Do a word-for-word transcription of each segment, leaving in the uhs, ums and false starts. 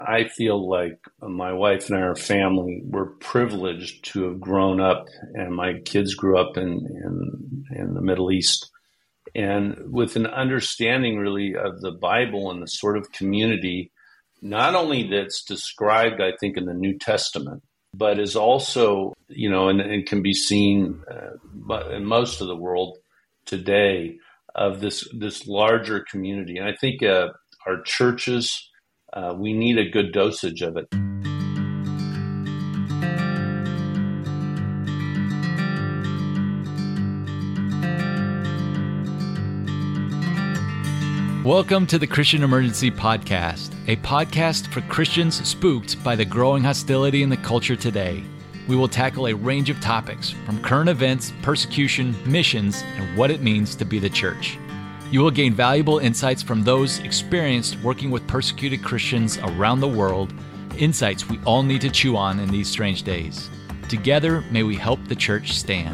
I feel like my wife and our family were privileged to have grown up, and my kids grew up in, in, in the Middle East, and with an understanding really of the Bible and the sort of community, not only that's described, I think, in the New Testament, but is also, you know, and, and can be seen uh, in most of the world today of this, this larger community. And I think uh, our churches, Uh, we need a good dosage of it. Welcome to the Christian Emergency Podcast, a podcast for Christians spooked by the growing hostility in the culture today. We will tackle a range of topics, from current events, persecution, missions, and what it means to be the church. You will gain valuable insights from those experienced working with persecuted Christians around the world, insights we all need to chew on in these strange days. Together, may we help the church stand.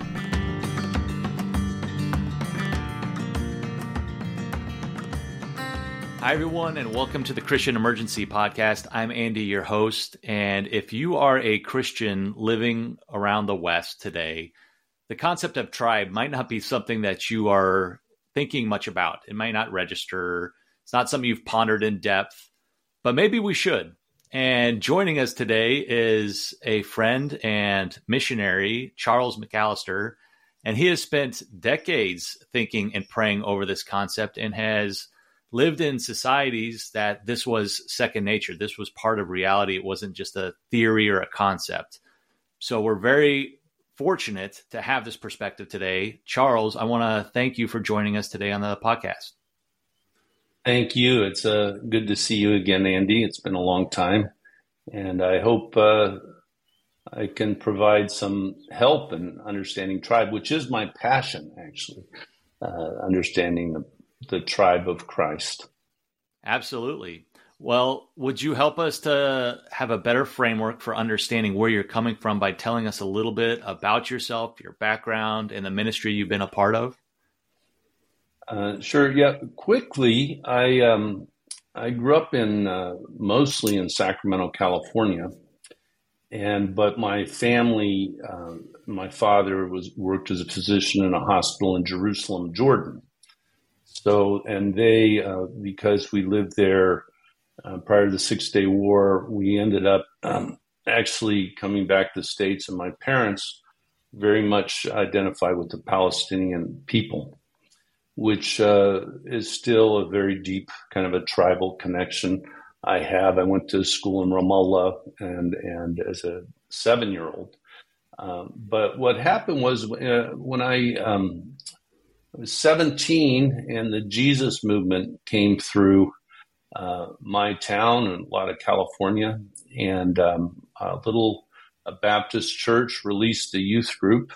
Hi, everyone, and welcome to the Christian Emergency Podcast. I'm Andy, your host, and if you are a Christian living around the West today, the concept of tribe might not be something that you are thinking much about. It might not register. It's not something you've pondered in depth, but maybe we should. And joining us today is a friend and missionary, Charles McAllister, and he has spent decades thinking and praying over this concept and has lived in societies that this was second nature. This was part of reality. It wasn't just a theory or a concept. So we're very fortunate to have this perspective today. Charles, I want to thank you for joining us today on the podcast. Thank you. It's uh, good to see you again, Andy. It's been a long time, and I hope uh, I can provide some help in understanding tribe, which is my passion, actually, uh, understanding the, the tribe of Christ. Absolutely. Well, would you help us to have a better framework for understanding where you're coming from by telling us a little bit about yourself, your background, and the ministry you've been a part of? Uh, sure. Yeah. Quickly, I um, I grew up in uh, mostly in Sacramento, California, and but my family, uh, my father was worked as a physician in a hospital in Jerusalem, Jordan. So, and they uh, because we lived there. Uh, prior to the Six-Day War, we ended up um, actually coming back to the States, and my parents very much identify with the Palestinian people, which uh, is still a very deep kind of a tribal connection I have. I went to school in Ramallah and, and as a seven-year-old. Um, but what happened was uh, when I, um, I was seventeen and the Jesus movement came through Uh, my town and a lot of California, and um, a little a Baptist church released a youth group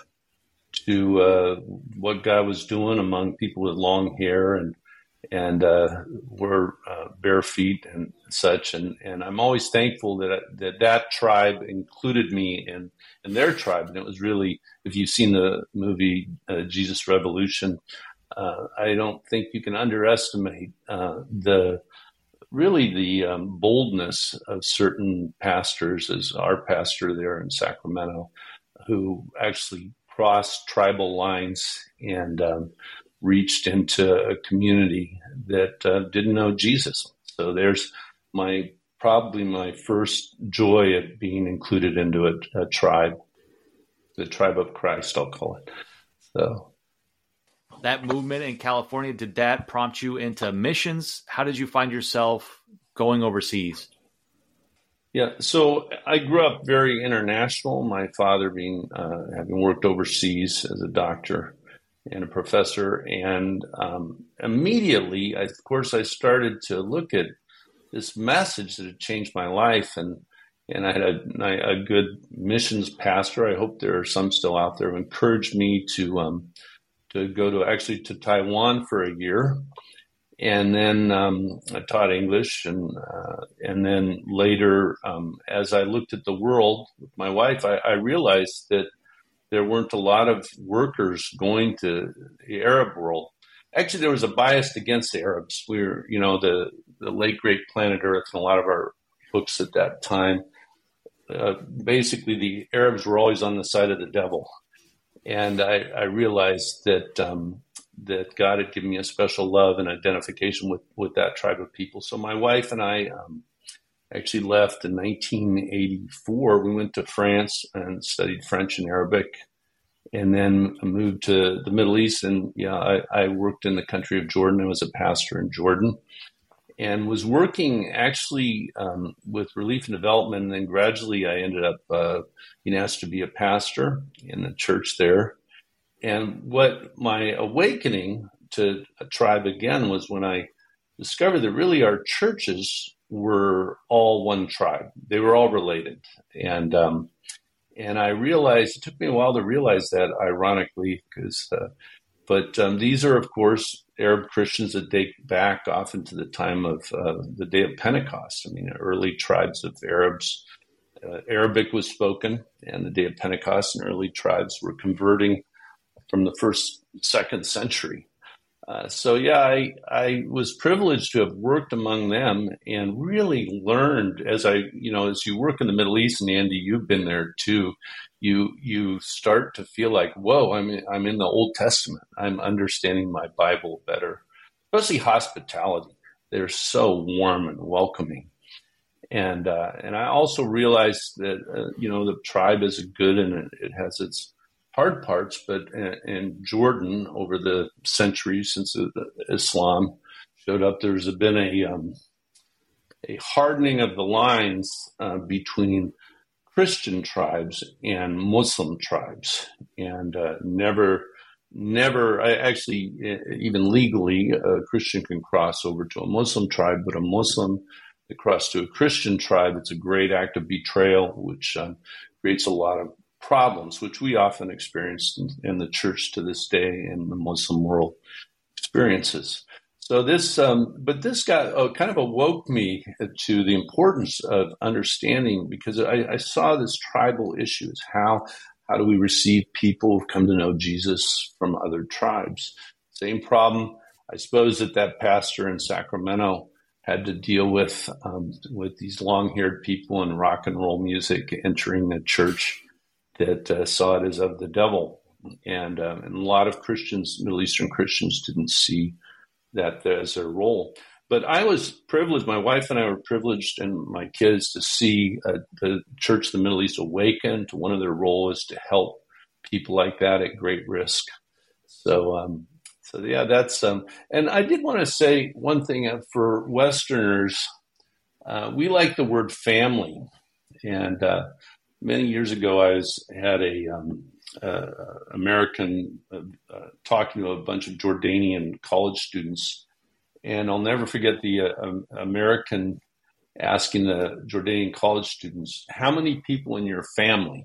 to uh, what God was doing among people with long hair and and uh, were uh, bare feet and such. And, and I'm always thankful that that that tribe included me in in their tribe. And it was really, if you've seen the movie uh, Jesus Revolution, uh, I don't think you can underestimate uh, the really the um, boldness of certain pastors, as our pastor there in Sacramento, who actually crossed tribal lines and um, reached into a community that uh, didn't know Jesus. So there's my probably my first joy at being included into a, a tribe, the tribe of Christ, I'll call it. So. That movement in California, did that prompt you into missions? How did you find yourself going overseas? Yeah, so I grew up very international. My father being uh, having worked overseas as a doctor and a professor, and um, immediately, I, of course, I started to look at this message that had changed my life, and and I had a, a good missions pastor. I hope there are some still out there who encouraged me to. Um, to go to actually to Taiwan for a year. And then um, I taught English. And uh, and then later, um, as I looked at the world with my wife, I, I realized that there weren't a lot of workers going to the Arab world. Actually, there was a bias against the Arabs. We were, you know, the, the late great planet Earth and a lot of our books at that time. Uh, basically, the Arabs were always on the side of the devil. And I, I realized that um, that God had given me a special love and identification with, with that tribe of people. So my wife and I um, actually left in nineteen eighty-four. We went to France and studied French and Arabic, and then moved to the Middle East. And yeah, I, I worked in the country of Jordan. I was a pastor in Jordan, and was working actually um, with Relief and Development. And then gradually I ended up uh, being asked to be a pastor in the church there. And what my awakening to a tribe again was when I discovered that really our churches were all one tribe. They were all related. And um, and I realized, it took me a while to realize that, ironically, because uh, but um, these are, of course, Arab Christians that date back often to the time of uh, the day of Pentecost. I mean, early tribes of Arabs, uh, Arabic was spoken, and the day of Pentecost, and early tribes were converting from the first, second century. Uh, so yeah, I, I was privileged to have worked among them and really learned as I, you know, as you work in the Middle East, and Andy, you've been there too, you you start to feel like, whoa, I'm in, I'm in the Old Testament. I'm understanding my Bible better, especially hospitality. They're so warm and welcoming. And uh, and I also realized that, uh, you know, the tribe is good and it, it has its hard parts, but in, in Jordan, over the centuries since Islam showed up, there's been a um, a hardening of the lines uh, between Christian tribes and Muslim tribes, and uh, never, never, I actually, even legally, a Christian can cross over to a Muslim tribe, but a Muslim that crosses to a Christian tribe, it's a great act of betrayal, which um, creates a lot of problems, which we often experience in, in the church to this day, and the Muslim world experiences. So this, um, but this got uh, kind of awoke me to the importance of understanding, because I, I saw this tribal issues. How how do we receive people who've come to know Jesus from other tribes? Same problem, I suppose, that that pastor in Sacramento had to deal with um, with these long-haired people in rock and roll music entering the church that uh, saw it as of the devil. And, uh, and a lot of Christians, Middle Eastern Christians, didn't see that as their role. But I was privileged, my wife and I were privileged, and my kids, to see uh, the Church of the Middle East awaken to one of their roles is to help people like that at great risk. So, um, so yeah, that's, um, and I did want to say one thing uh, for Westerners, uh, we like the word family. And, uh, many years ago, I was had a um, uh, American uh, uh, talking to a bunch of Jordanian college students, and I'll never forget the uh, um, American asking the Jordanian college students, "How many people in your family?"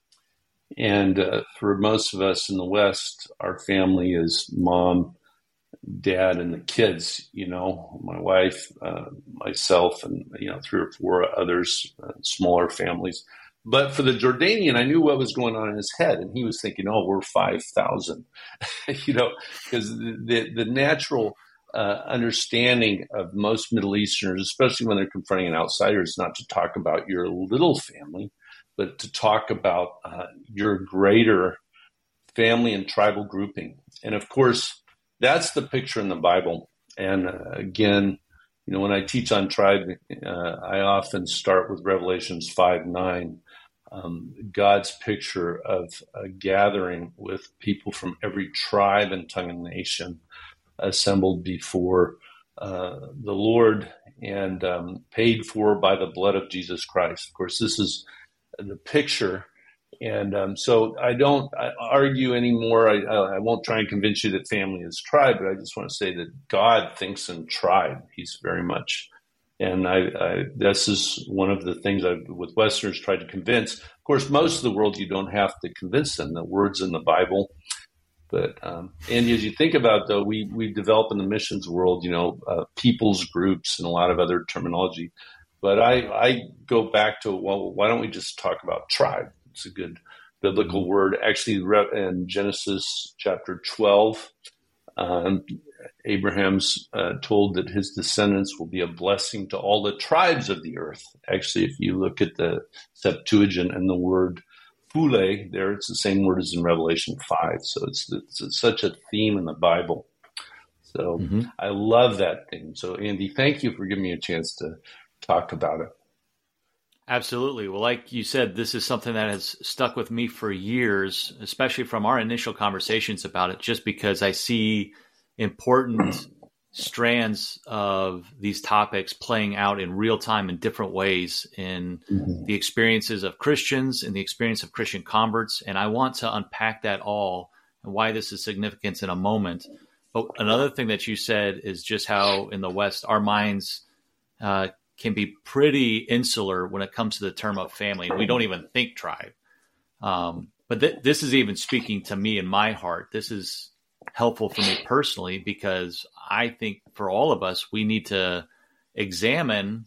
And uh, for most of us in the West, our family is mom, dad, and the kids. You know, my wife, uh, myself, and you know, three or four others, uh, smaller families. But for the Jordanian, I knew what was going on in his head, and he was thinking, "Oh, we're five thousand," you know, because the, the the natural uh, understanding of most Middle Easterners, especially when they're confronting an outsider, is not to talk about your little family, but to talk about uh, your greater family and tribal grouping. And of course, that's the picture in the Bible. And uh, again, you know, when I teach on tribe, uh, I often start with Revelations five nine. Um, God's picture of a gathering with people from every tribe and tongue and nation assembled before uh, the Lord and um, paid for by the blood of Jesus Christ. Of course, this is the picture. And um, so I don't I argue anymore. I, I won't try and convince you that family is tribe, but I just want to say that God thinks in tribe. He's very much. And I, I, this is one of the things I've, with Westerners, tried to convince. Of course, most of the world, you don't have to convince them. The word's in the Bible. But, um, and as you think about, though, we, we develop in the missions world, you know, uh, people's groups and a lot of other terminology. But I, I go back to, well, why don't we just talk about tribe? It's a good biblical word. Actually, in Genesis chapter twelve, Um, Abraham's uh, told that his descendants will be a blessing to all the tribes of the earth. Actually, if you look at the Septuagint and the word phule there, it's the same word as in Revelation five. So it's, it's, it's such a theme in the Bible. So mm-hmm. I love that theme. So Andy, thank you for giving me a chance to talk about it. Absolutely. Well, like you said, this is something that has stuck with me for years, especially from our initial conversations about it, just because I see important strands of these topics playing out in real time in different ways in mm-hmm. the experiences of Christians, in the experience of Christian converts. And I want to unpack that all and why this is significant in a moment. But another thing that you said is just how in the West, our minds uh, can be pretty insular when it comes to the term of family. We don't even think tribe. Um, but th- this is even speaking to me in my heart. This is helpful for me personally, because I think for all of us, we need to examine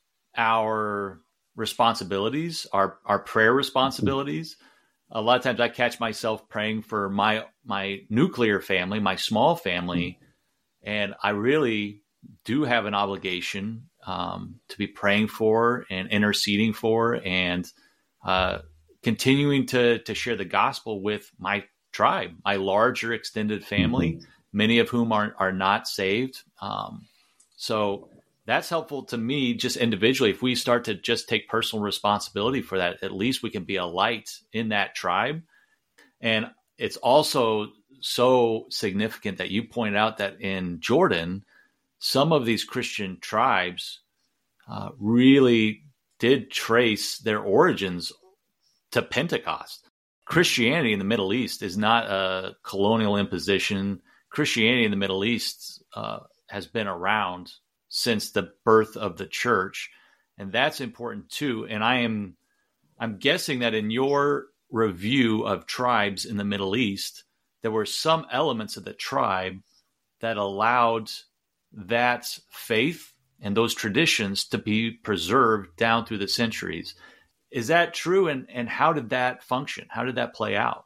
our responsibilities, our, our prayer responsibilities. A lot of times I catch myself praying for my, my nuclear family, my small family, and I really do have an obligation um, to be praying for and interceding for and uh, continuing to, to share the gospel with my tribe, my larger extended family, mm-hmm. many of whom are, are not saved. Um, so that's helpful to me just individually. If we start to just take personal responsibility for that, at least we can be a light in that tribe. And it's also so significant that you pointed out that in Jordan, some of these Christian tribes uh, really did trace their origins to Pentecost. Christianity in the Middle East is not a colonial imposition. Christianity in the Middle East uh, has been around since the birth of the church, and that's important too. And I am, I'm guessing that in your review of tribes in the Middle East, there were some elements of the tribe that allowed that faith and those traditions to be preserved down through the centuries. Is that true? And, and how did that function? How did that play out?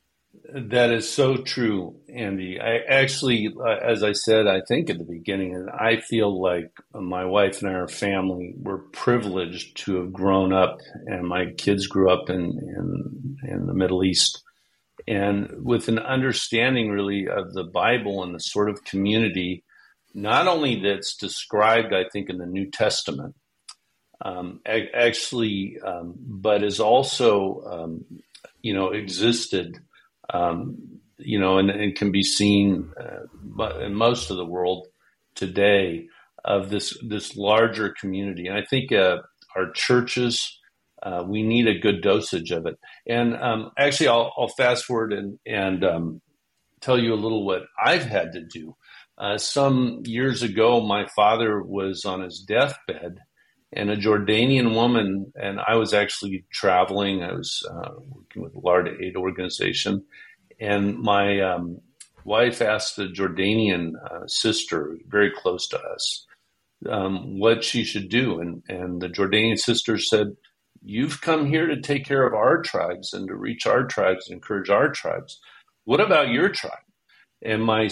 That is so true, Andy. I actually, uh, as I said, I think at the beginning, and I feel like my wife and our family were privileged to have grown up, and my kids grew up in, in, in the Middle East, and with an understanding really of the Bible and the sort of community, not only that's described, I think, in the New Testament, um, actually, um, but is also, um, you know, existed Um, you know, and, and can be seen uh, in most of the world today of this this larger community. And I think uh, our churches, uh, we need a good dosage of it. And um, actually, I'll, I'll fast forward and, and um, tell you a little what I've had to do. Uh, some years ago, my father was on his deathbed, and a Jordanian woman, and I was actually traveling. I was uh, working with a large aid organization, and my um, wife asked a Jordanian uh, sister, very close to us, um, what she should do. And, and the Jordanian sister said, "You've come here to take care of our tribes and to reach our tribes and encourage our tribes. What about your tribe?" And my,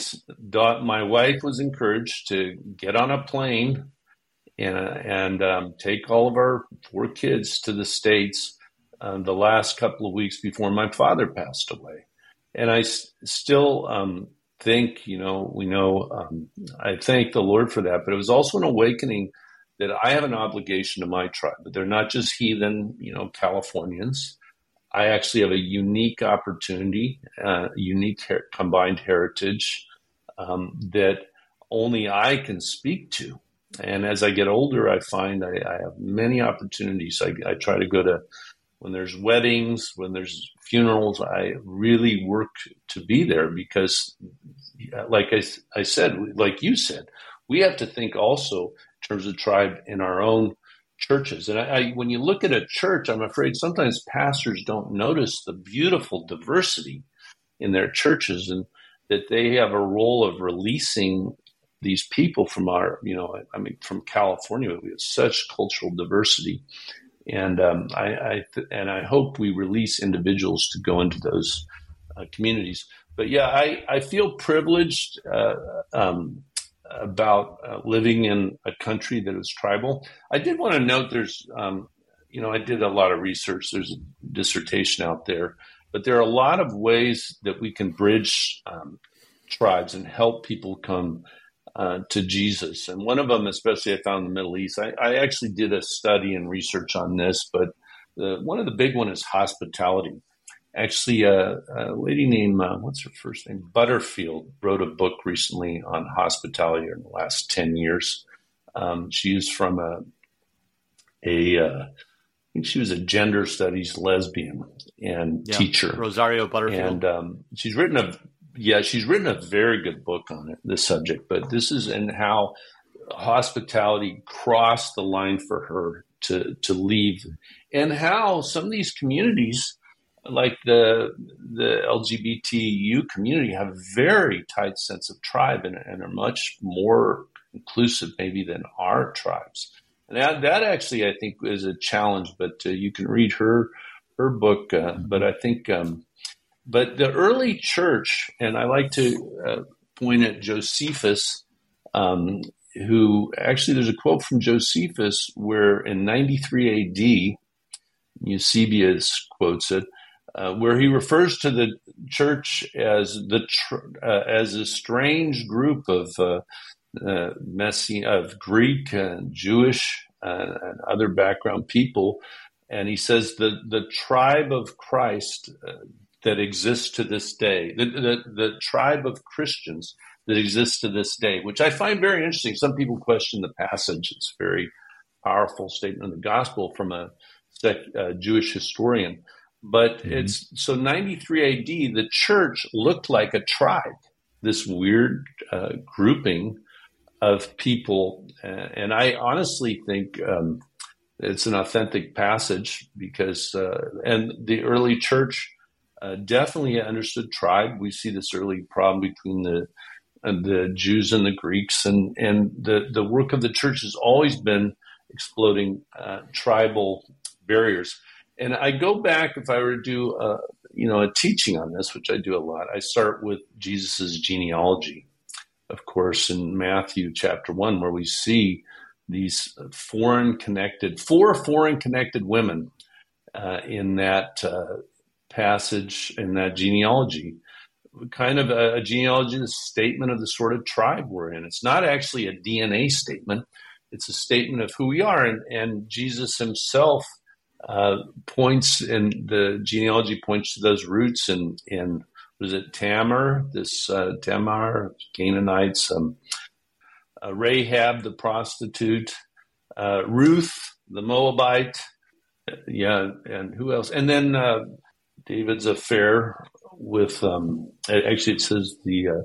my wife was encouraged to get on a plane and, and um, take all of our four kids to the States uh, the last couple of weeks before my father passed away. And I s- still um, think, you know, we know, um, I thank the Lord for that, but it was also an awakening that I have an obligation to my tribe, but they're not just heathen, you know, Californians. I actually have a unique opportunity, uh, unique her- combined heritage um, that only I can speak to. And as I get older, I find I, I have many opportunities. I, I try to go to, when there's weddings, when there's funerals, I really work to be there because, like I, I said, like you said, we have to think also in terms of tribe in our own churches. And I, I, when you look at a church, I'm afraid sometimes pastors don't notice the beautiful diversity in their churches and that they have a role of releasing these people from our, you know, I mean, from California, we have such cultural diversity. And um, I, I th- and I hope we release individuals to go into those uh, communities. but yeah, I, I feel privileged uh, um, about uh, living in a country that is tribal. I did want to note there's, um, you know, I did a lot of research. There's a dissertation out there, but there are a lot of ways that we can bridge um, tribes and help people come uh, to Jesus. And one of them, especially I found in the Middle East, I, I actually did a study and research on this, but the, one of the big one is hospitality. Actually, uh, a lady named, uh, what's her first name? Butterfield wrote a book recently on hospitality in the last ten years. Um, she's from a, a uh, I think she was a gender studies lesbian and yeah, teacher. Rosario Butterfield. And um, she's written a, yeah, she's written a very good book on it, this subject. But this is in how hospitality crossed the line for her to, to leave, and how some of these communities, like the the L G B T Q community, have a very tight sense of tribe and, and are much more inclusive maybe than our tribes. And that, that actually, I think, is a challenge, but uh, you can read her her book. Uh, but I think, um, but the early church, and I like to uh, point at Josephus, um, who actually, there's a quote from Josephus where in ninety-three A D, Eusebius quotes it, Uh, where he refers to the church as the tr- uh, as a strange group of uh, uh, messy of Greek and Jewish uh, and other background people, and he says the the tribe of Christ uh, that exists to this day, the, the the tribe of Christians that exists to this day, which I find very interesting. Some people question the passage; it's a very powerful statement of the gospel from a, a Jewish historian. But mm-hmm. it's so ninety-three A D, the church looked like a tribe, this weird uh, grouping of people. Uh, and I honestly think um, it's an authentic passage because, uh, and the early church uh, definitely understood tribe. We see this early problem between the uh, the Jews and the Greeks, and, and the, the work of the church has always been exploding uh, tribal barriers. And I go back, if I were to do, a, you know, a teaching on this, which I do a lot, I start with Jesus's genealogy, of course, in Matthew chapter one, where we see these foreign connected, four foreign connected women uh, in that uh, passage, in that genealogy, kind of a, a genealogy, a statement of the sort of tribe we're in. It's not actually a D N A statement. It's a statement of who we are. And, and Jesus himself Uh, points in the genealogy points to those roots in, in was it Tamar, this uh, Tamar, Canaanites, um, uh, Rahab, the prostitute, uh, Ruth, the Moabite, uh, yeah, and who else? And then uh, David's affair with, um, actually it says the, uh,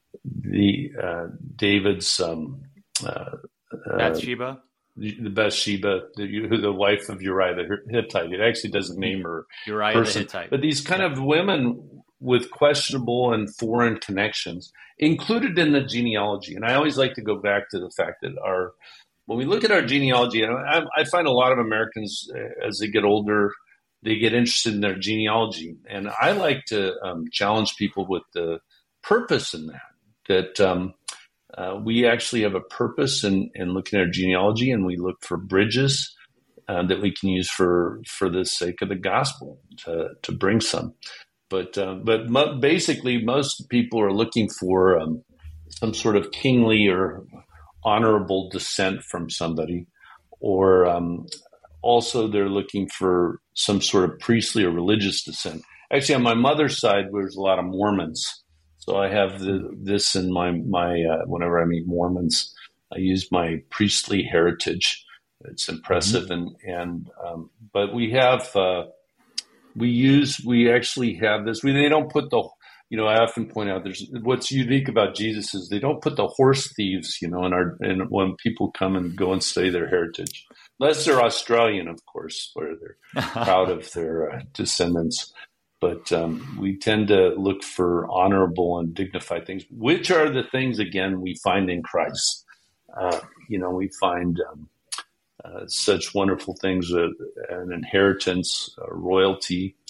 the uh, David's um, uh, Bathsheba. The Bathsheba, the, the wife of Uriah the Hittite. It actually doesn't name her Uriah person. the Hittite. But these kind of women with questionable and foreign connections included in the genealogy. And I always like to go back to the fact that our, when we look at our genealogy, and I, I find a lot of Americans, as they get older, they get interested in their genealogy. And I like to um, challenge people with the purpose in that, that, um, Uh, we actually have a purpose in, in looking at our genealogy, and we look for bridges uh, that we can use for, for the sake of the gospel to, to bring some. But uh, but mo- basically, most people are looking for um, some sort of kingly or honorable descent from somebody, or um, also they're looking for some sort of priestly or religious descent. Actually, on my mother's side, there's a lot of Mormons. So I have the, this in my, my uh, whenever I meet Mormons, I use my priestly heritage. It's impressive. Mm-hmm. And, and um, but we have, uh, we use, we actually have this. We, they don't put the, you know, I often point out there's, what's unique about Jesus is they don't put the horse thieves, you know, in our, in when people come and go and study their heritage. Unless they're Australian, of course, where they're proud of their uh, descendants. But um, we tend to look for honorable and dignified things, which are the things, again, we find in Christ. Uh, you know, we find um, uh, such wonderful things, uh, an inheritance, uh, royalty.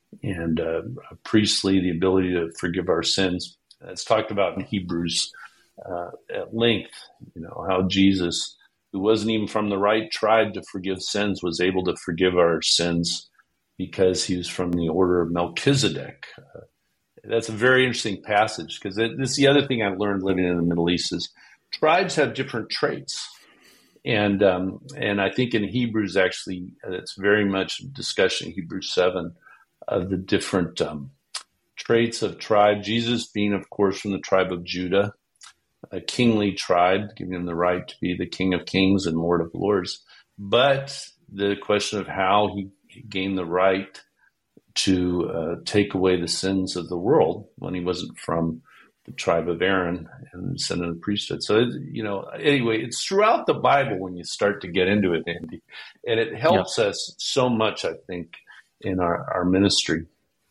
and uh, priestly, the ability to forgive our sins. It's talked about in Hebrews uh, at length, you know, how Jesus, who wasn't even from the right tribe to forgive sins, was able to forgive our sins because he was from the order of Melchizedek. Uh, that's a very interesting passage, because this is the other thing I've learned living in the Middle East is tribes have different traits. And um, and I think in Hebrews, actually, it's very much discussion in Hebrews seven of the different um, traits of tribe. Jesus being, of course, from the tribe of Judah, a kingly tribe, giving him the right to be the King of Kings and Lord of Lords. But the question of how he gained the right to uh, take away the sins of the world when he wasn't from the tribe of Aaron and descendant of the priesthood. So, you know, anyway, it's throughout the Bible when you start to get into it, Andy. And it helps yeah. us so much, I think, in our, our ministry.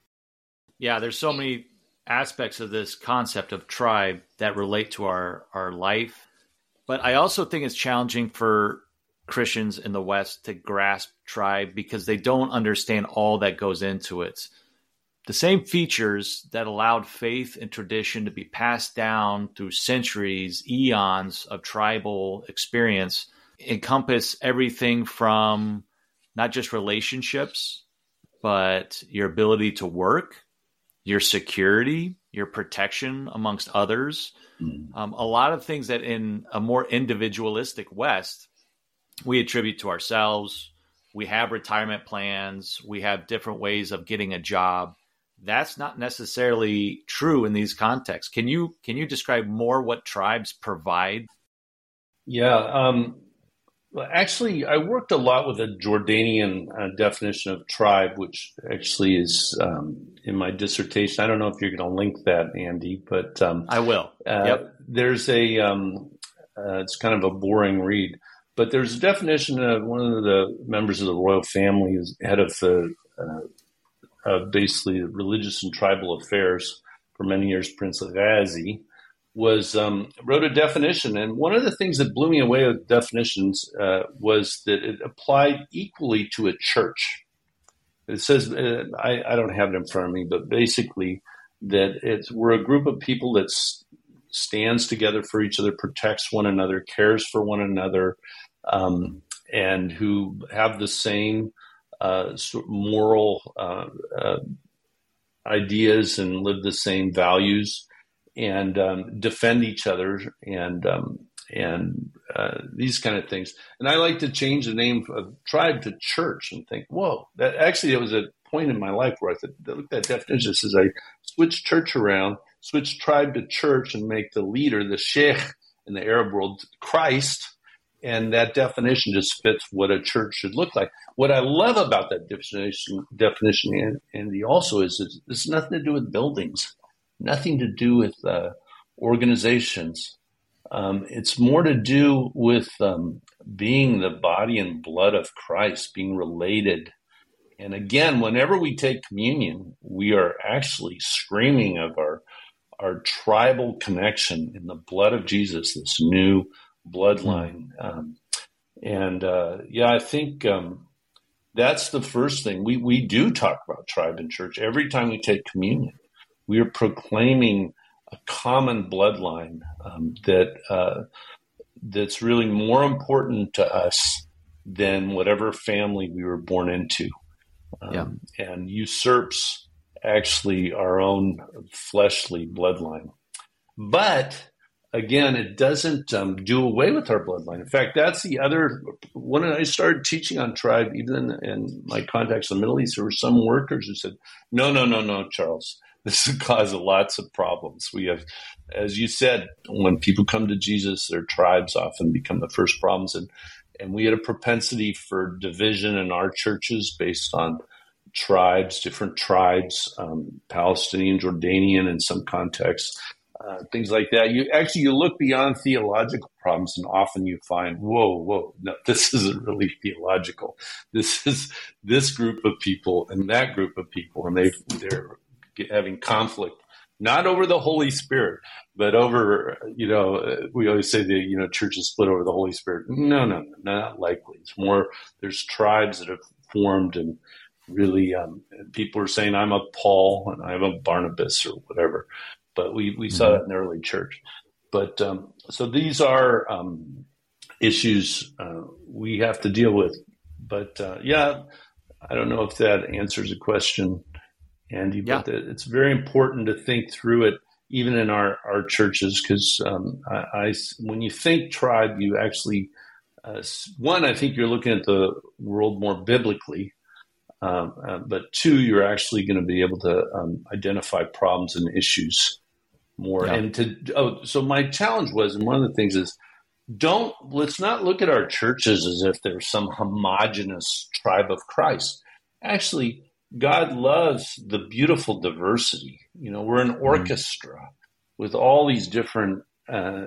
Yeah, there's so many aspects of this concept of tribe that relate to our, our life. But I also think it's challenging for Christians in the West to grasp tribe because they don't understand all that goes into it. The same features that allowed faith and tradition to be passed down through centuries, eons of tribal experience encompass everything from not just relationships, but your ability to work, your security, your protection amongst others. Mm. Um, a lot of things that in a more individualistic West, we attribute to ourselves. We have retirement plans. We have different ways of getting a job. That's not necessarily true in these contexts. Can you can you describe more what tribes provide? Yeah, um, well, actually, I worked a lot with a Jordanian uh, definition of tribe, which actually is um, in my dissertation. I don't know if you're going to link that, Andy, but um, I will. Uh, yep. There's a um, uh, it's kind of a boring read, but there's a definition of one of the members of the royal family, is head of the uh, Uh, basically religious and tribal affairs for many years, Prince Ghazi, was um, wrote a definition. And one of the things that blew me away with definitions uh, was that it applied equally to a church. It says, uh, I, I don't have it in front of me, but basically that it's, we're a group of people that s- stands together for each other, protects one another, cares for one another, um, and who have the same Uh, moral uh, uh, ideas and live the same values, and um, defend each other, and um, and uh, these kind of things. And I like to change the name of tribe to church, and think, whoa, that actually it was a point in my life where I said, look at that definition. It says I switch church around, switch tribe to church, and make the leader, the sheikh in the Arab world, Christ. And that definition just fits what a church should look like. What I love about that definition, definition, Andy, also is it's, it's nothing to do with buildings, nothing to do with uh, organizations. Um, it's more to do with um, being the body and blood of Christ, being related. And again, whenever we take communion, we are actually screaming of our our tribal connection in the blood of Jesus, this new bloodline. Um, and uh, yeah, I think um, that's the first thing. We we do talk about tribe in church. Every time we take communion, we are proclaiming a common bloodline um, that uh, that's really more important to us than whatever family we were born into, um, yeah. and usurps actually our own fleshly bloodline. But again, it doesn't um, do away with our bloodline. In fact, that's the other, when I started teaching on tribe, even in, in my contacts in the Middle East, there were some workers who said, no, no, no, no, Charles, this will cause lots of problems. We have, as you said, when people come to Jesus, their tribes often become the first problems. And, and we had a propensity for division in our churches based on tribes, different tribes, um, Palestinian, Jordanian in some contexts. Uh, things like that. You actually, you look beyond theological problems, and often you find, whoa, whoa, no, this isn't really theological. This is this group of people and that group of people, and they they're having conflict, not over the Holy Spirit, but over, you know, we always say the, you know, church is split over the Holy Spirit. No, no, no, not likely. It's more, there's tribes that have formed, and really, um, people are saying I'm a Paul and I'm a Barnabas or whatever, but we, we mm-hmm. saw that in the early church. But um, so these are um, issues uh, we have to deal with. But uh, yeah, I don't know if that answers the question, Andy, yeah. but it's very important to think through it, even in our, our churches, because um, I, I, when you think tribe, you actually, uh, one, I think you're looking at the world more biblically, um, uh, but two, you're actually going to be able to um, identify problems and issues more. Yeah. And to oh, so my challenge was, and one of the things is, don't let's not look at our churches as if they're some homogenous tribe of Christ. Actually, God loves the beautiful diversity. You know, we're an orchestra mm-hmm. with all these different uh,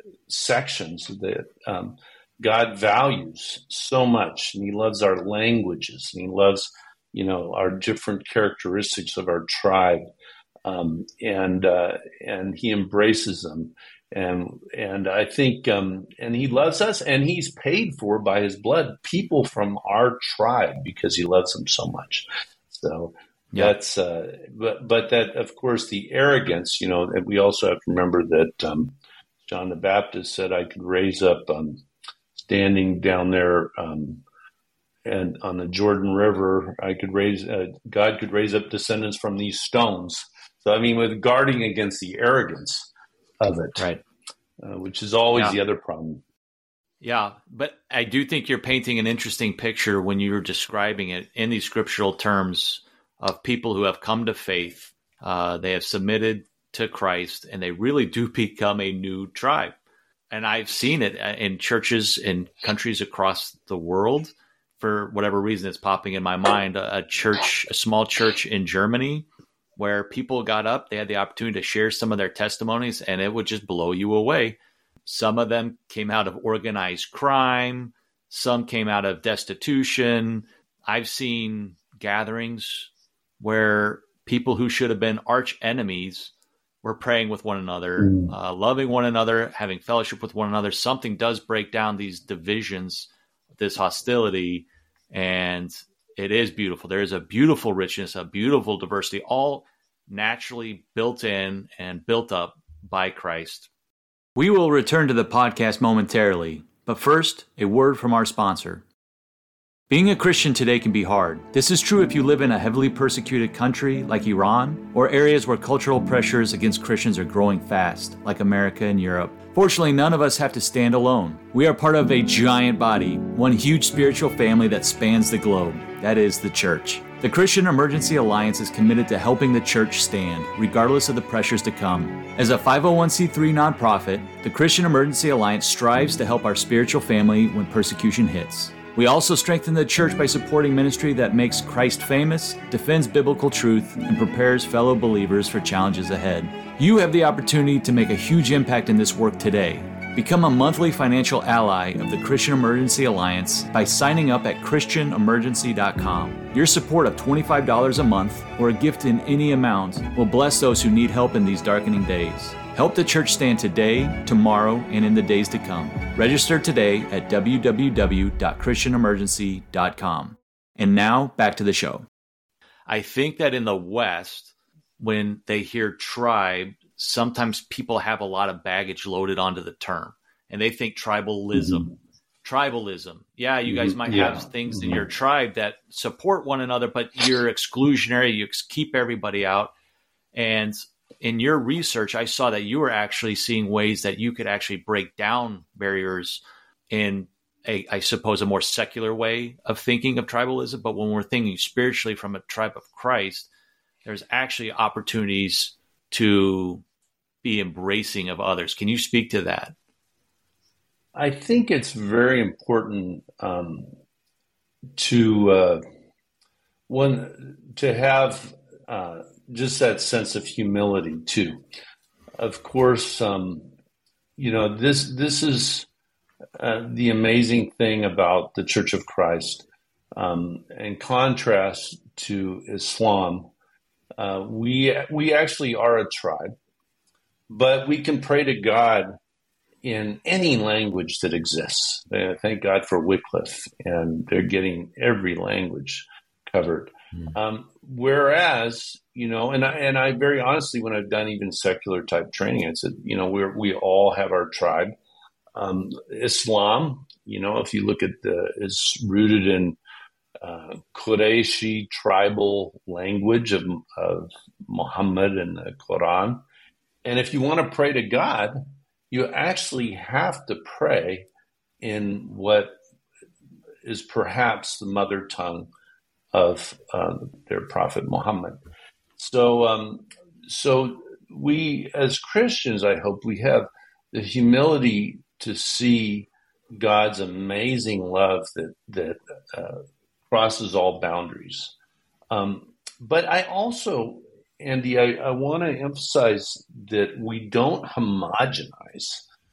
sections that um, God values so much, and He loves our languages, and He loves, you know, our different characteristics of our tribe, um, and uh, and He embraces them. And and I think um, and He loves us, and He's paid for by His blood people from our tribe because He loves them so much. So yeah. that's uh, but but that of course the arrogance, you know, and we also have to remember that um, John the Baptist said, "I could raise up um, standing down there um, and on the Jordan River, I could raise uh, God could raise up descendants from these stones." So I mean, with guarding against the arrogance of it, right? Uh, which is always yeah. the other problem. Yeah, but I do think you're painting an interesting picture when you're describing it in these scriptural terms of people who have come to faith. Uh, they have submitted to Christ, and they really do become a new tribe. And I've seen it in churches in countries across the world. For whatever reason, it's popping in my mind. A church, a small church in Germany, where people got up, they had the opportunity to share some of their testimonies, and it would just blow you away. Some of them came out of organized crime. Some came out of destitution. I've seen gatherings where people who should have been arch enemies were praying with one another, mm. uh, loving one another, having fellowship with one another. Something does break down these divisions, this hostility, and it is beautiful. There is a beautiful richness, a beautiful diversity, all naturally built in and built up by Christ. We will return to the podcast momentarily, but first, a word from our sponsor. Being a Christian today can be hard. This is true if you live in a heavily persecuted country like Iran, or areas where cultural pressures against Christians are growing fast, like America and Europe. Fortunately, none of us have to stand alone. We are part of a giant body, one huge spiritual family that spans the globe. That is the church. The Christian Emergency Alliance is committed to helping the church stand, regardless of the pressures to come. As a five oh one c three nonprofit, the Christian Emergency Alliance strives to help our spiritual family when persecution hits. We also strengthen the church by supporting ministry that makes Christ famous, defends biblical truth, and prepares fellow believers for challenges ahead. You have the opportunity to make a huge impact in this work today. Become a monthly financial ally of the Christian Emergency Alliance by signing up at Christian Emergency dot com. Your support of twenty-five dollars a month or a gift in any amount will bless those who need help in these darkening days. Help the church stand today, tomorrow, and in the days to come. Register today at w w w dot christian emergency dot com. And now, back to the show. I think that in the West, when they hear tribe, sometimes people have a lot of baggage loaded onto the term, and they think tribalism. Mm-hmm. Tribalism. Yeah, you guys might yeah. have things mm-hmm. in your tribe that support one another, but you're exclusionary. You keep everybody out. And in your research, I saw that you were actually seeing ways that you could actually break down barriers in a, I suppose, a more secular way of thinking of tribalism. But when we're thinking spiritually from a tribe of Christ, there's actually opportunities to be embracing of others. Can you speak to that? I think it's very important um, to uh, one to have uh, just that sense of humility too. Of course, um, you know this. This is uh, the amazing thing about the Church of Christ. Um, in contrast to Islam, uh, we we actually are a tribe. But we can pray to God in any language that exists. Uh, thank God for Wycliffe, and they're getting every language covered. Mm. Um, whereas, you know, and I, and I very honestly, when I've done even secular type training, I said, you know, we're, we all have our tribe. Um, Islam, you know, if you look at the, is rooted in uh, Qurayshi tribal language of, of Muhammad and the Quran. And if you want to pray to God, you actually have to pray in what is perhaps the mother tongue of uh, their prophet Muhammad. So, um, so we as Christians, I hope we have the humility to see God's amazing love that that uh, crosses all boundaries. Um, but I also, Andy, I, I want to emphasize that we don't homogenize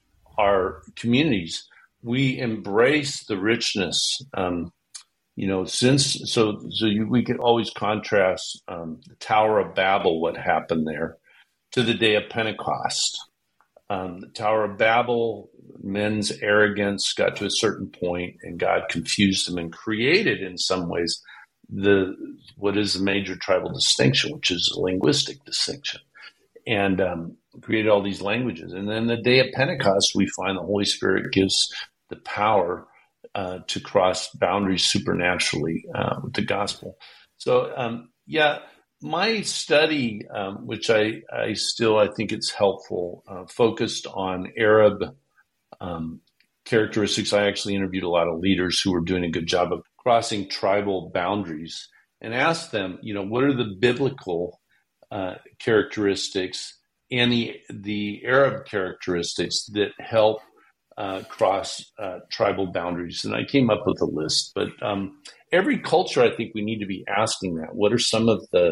our communities. We embrace the richness. Um, you know, since so so you, we can always contrast um, the Tower of Babel, what happened there, to the day of Pentecost. Um, the Tower of Babel, men's arrogance got to a certain point, and God confused them and created, in some ways, the what is a major tribal distinction, which is a linguistic distinction, and um, created all these languages. And then the day of Pentecost, we find the Holy Spirit gives the power uh, to cross boundaries supernaturally uh, with the gospel. So, um, yeah. My study, um, which I, I still I think it's helpful, uh, focused on Arab um, characteristics. I actually interviewed a lot of leaders who were doing a good job of crossing tribal boundaries and asked them, you know, what are the biblical uh, characteristics and the the Arab characteristics that help uh, cross uh, tribal boundaries? And I came up with a list, but um, every culture, I think we need to be asking that. What are some of the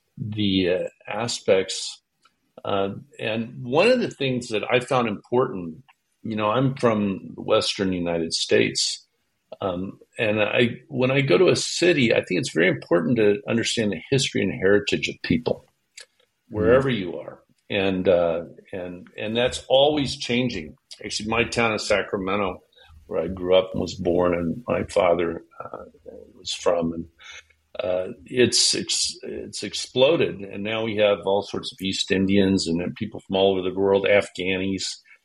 the uh, aspects? Uh, and one of the things that I found important, you know, I'm from the Western United States. Um, and I, when I go to a city, I think it's very important to understand the history and heritage of people, wherever mm. you are. And, uh, and, and that's always changing. Actually, my town of Sacramento, where I grew up and was born, and my father uh, was from, and uh, it's, it's it's exploded, and now we have all sorts of East Indians and people from all over the world, Afghanis.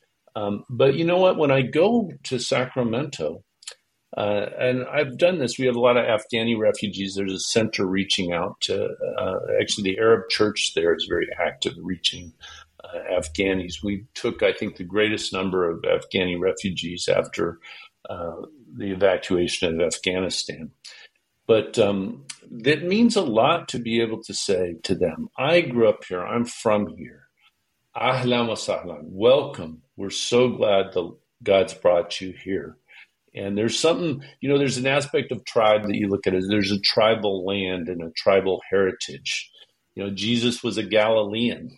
Um, but you know what? When I go to Sacramento, uh, and I've done this, we have a lot of Afghani refugees. There's a center reaching out to. Uh, actually, the Arab Church there is very active, reaching Uh, Afghanis. We took, I think, the greatest number of Afghani refugees after uh, the evacuation of Afghanistan. But um, that means a lot to be able to say to them, I grew up here, I'm from here. Ahlan wa sahlan, welcome. We're so glad that God's brought you here. And there's something, you know, there's an aspect of tribe that you look at it. There's a tribal land and a tribal heritage. You know, Jesus was a Galilean.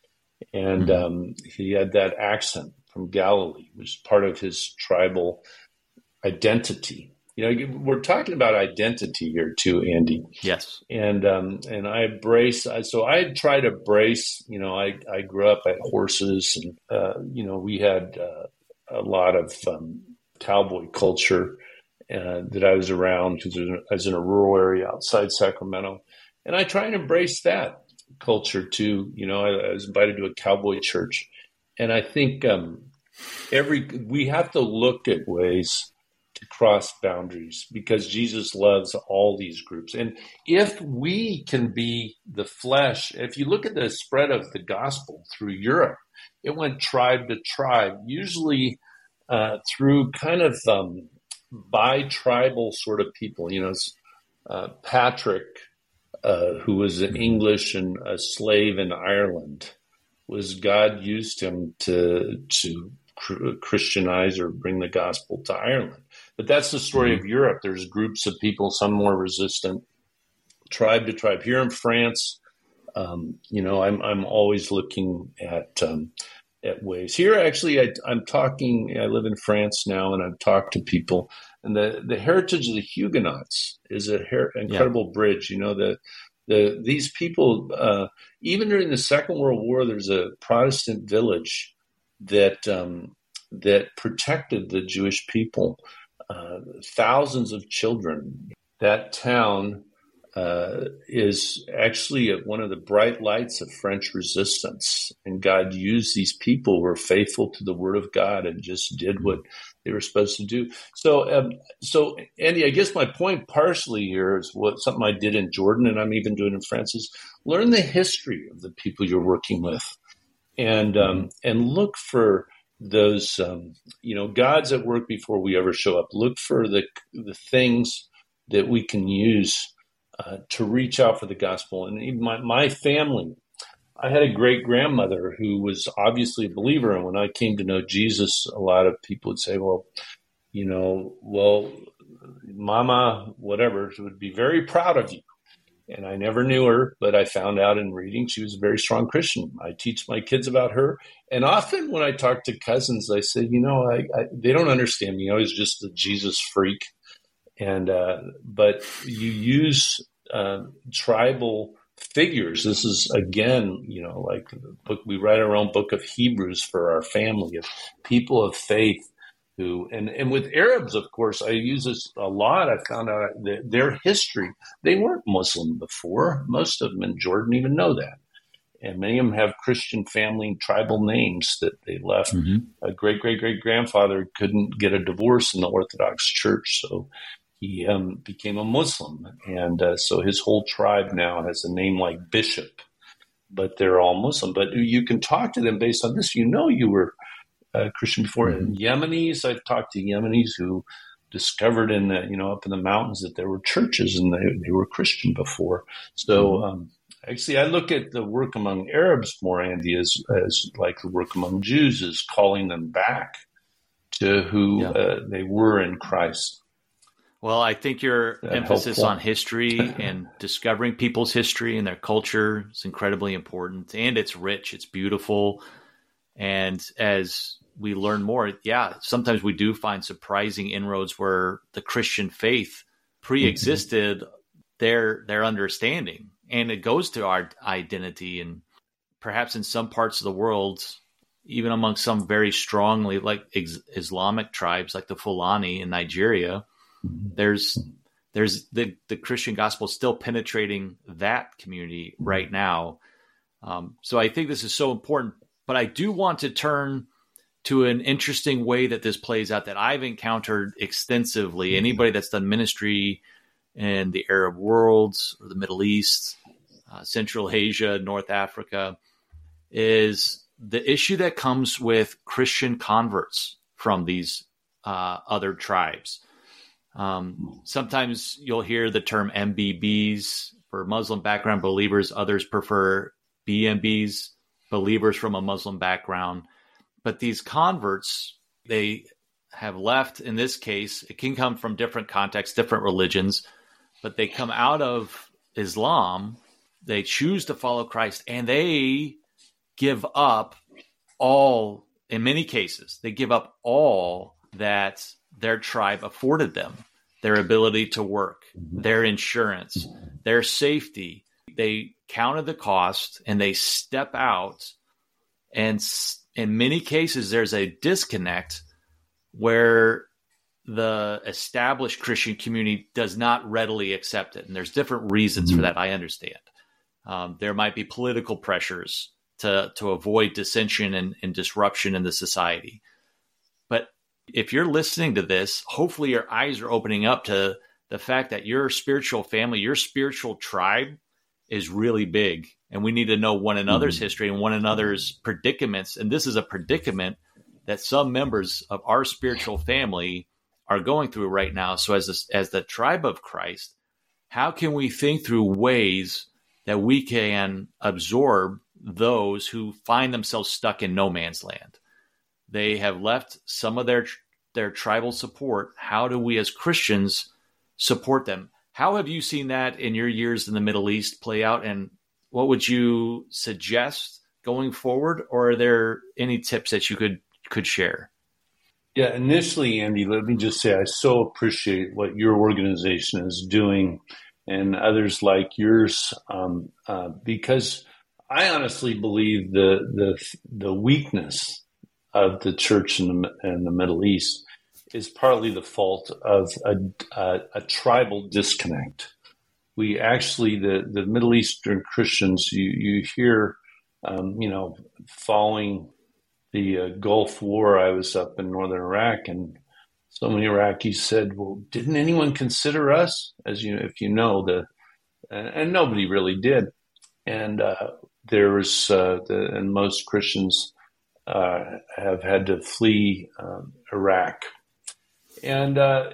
And um, he had that accent from Galilee, which is part of his tribal identity. You know, we're talking about identity here too, Andy. Yes. And um, and I embrace. So I try to brace. You know, I I grew up, I had horses, and uh, you know, we had uh, a lot of um, cowboy culture uh, that I was around because I was in a rural area outside Sacramento, and I try and embrace that culture too. You know, I, I was invited to a cowboy church, and I think um, every we have to look at ways to cross boundaries because Jesus loves all these groups. And if we can be the flesh, if you look at the spread of the gospel through Europe, it went tribe to tribe, usually uh, through kind of um, bi-tribal sort of people. You know, uh, Patrick, Uh, who was an English and a slave in Ireland, was God used him to to Christianize or bring the gospel to Ireland. But that's the story mm-hmm. of Europe. There's groups of people, some more resistant, tribe to tribe. Here in France, um, you know, I'm I'm always looking at um, at ways. Here, actually, I, I'm talking. I live in France now, and I've talked to people. And the, the heritage of the Huguenots is an her- incredible yeah. bridge. You know, the the these people, uh, even during the Second World War, there's a Protestant village that um, that protected the Jewish people. Uh, thousands of children. That town uh, is actually one of the bright lights of French resistance. And God used these people who were faithful to the Word of God and just did what they were supposed to do. So, um, so Andy, I guess my point partially here is what something I did in Jordan, and I'm even doing in France, is learn the history of the people you're working with, and um, and look for those, um, you know, God's at work before we ever show up. Look for the the things that we can use uh, to reach out for the gospel. And even my, my family, I had a great grandmother who was obviously a believer. And when I came to know Jesus, a lot of people would say, well, you know, well, Mama, whatever, would be very proud of you. And I never knew her, but I found out in reading she was a very strong Christian. I teach my kids about her. And often when I talk to cousins, I say, you know, I, I, they don't understand me. I was just a Jesus freak. And uh, but you use uh, tribal figures. This is, again, you know, like the book, we write our own book of Hebrews for our family, of people of faith who, and, and with Arabs, of course, I use this a lot. I found out that their history, they weren't Muslim before. Most of them in Jordan even know that. And many of them have Christian family and tribal names that they left. Mm-hmm. A great, great, great grandfather couldn't get a divorce in the Orthodox Church, so he um, became a Muslim. And uh, so his whole tribe now has a name like Bishop, but they're all Muslim. But you can talk to them based on this. You know, you were a Christian before. Mm-hmm. Yemenis, I've talked to Yemenis who discovered in the, you know, up in the mountains that there were churches and they, they were Christian before. So, mm-hmm. um, actually, I look at the work among Arabs more, Andy, as, as like the work among Jews, is calling them back to who yeah. uh, they were in Christ. Well, I think your that emphasis helpful? on history and discovering people's history and their culture is incredibly important. And it's rich, it's beautiful. And as we learn more, yeah, sometimes we do find surprising inroads where the Christian faith pre-existed mm-hmm. their their understanding. And it goes to our identity. And perhaps in some parts of the world, even among some very strongly like ex- Islamic tribes like the Fulani in Nigeria, there's there's the, the Christian gospel still penetrating that community right now. Um, so I think this is so important. But I do want to turn to an interesting way that this plays out that I've encountered extensively. Anybody that's done ministry in the Arab world or the Middle East, uh, Central Asia, North Africa, is the issue that comes with Christian converts from these uh, other tribes. Um, sometimes you'll hear the term M B Bs for Muslim background believers. Others prefer B M Bs, believers from a Muslim background. But these converts, they have left, in this case, it can come from different contexts, different religions, but they come out of Islam, they choose to follow Christ, and they give up all, in many cases, they give up all that their tribe afforded them, their ability to work, their insurance, their safety. They counted the cost and they step out. And in many cases, there's a disconnect where the established Christian community does not readily accept it. And there's different reasons for that, I understand. Um, there might be political pressures to, to avoid dissension and, and disruption in the society. But if you're listening to this, hopefully your eyes are opening up to the fact that your spiritual family, your spiritual tribe is really big. And we need to know one another's mm-hmm. history and one another's predicaments. And this is a predicament that some members of our spiritual family are going through right now. So as a, as the tribe of Christ, how can we think through ways that we can absorb those who find themselves stuck in no man's land? They have left some of their their tribal support. How do we as Christians support them? How have you seen that in your years in the Middle East play out? And what would you suggest going forward? Or are there any tips that you could could share? Yeah, initially, Andy, let me just say I so appreciate what your organization is doing and others like yours, um, uh, because I honestly believe the the the weakness of the church in the, in the Middle East is partly the fault of a, a, a tribal disconnect. we actually, the, the Middle Eastern Christians, you, you hear, um, you know, following the uh, Gulf War, I was up in northern Iraq, and so many Iraqis said, well, didn't anyone consider us? As you, if you know, the, and, and nobody really did. And uh, there was, uh, the, and most Christians uh, have had to flee uh, Iraq. And, uh,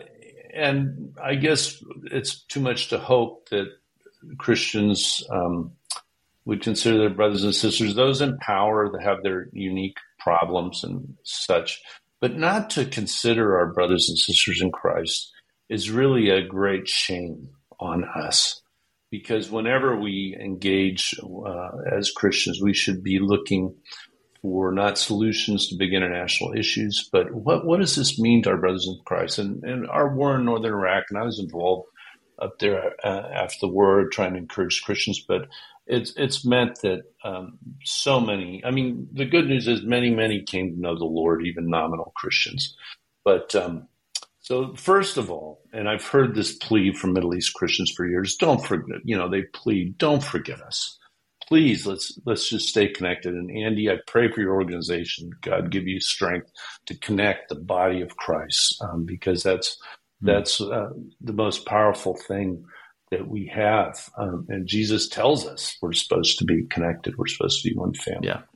and I guess it's too much to hope that Christians um, would consider their brothers and sisters, those in power that have their unique problems and such, but not to consider our brothers and sisters in Christ is really a great shame on us. Because whenever we engage uh, as Christians, we should be looking for not solutions to big international issues, but what, what does this mean to our brothers in Christ? And, and our war in northern Iraq, and I was involved up there uh, after the war trying to encourage Christians, but it's it's meant that um, so many, I mean, the good news is many, many came to know the Lord, even nominal Christians. But um, so first of all, and I've heard this plea from Middle East Christians for years, don't forget, you know, they plead, don't forget us. Please, let's let's just stay connected. And Andy, I pray for your organization. God give you strength to connect the body of Christ, um, because that's mm. that's uh, the most powerful thing that we have. Um, and Jesus tells us we're supposed to be connected. We're supposed to be one family. Yeah.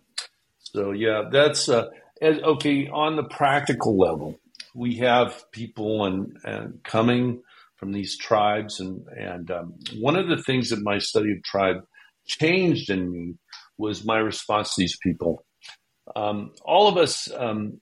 So yeah, that's uh, okay. On the practical level, we have people and, and coming from these tribes, and and um, one of the things that my study of tribe changed in me was my response to these people. Um, all of us, um,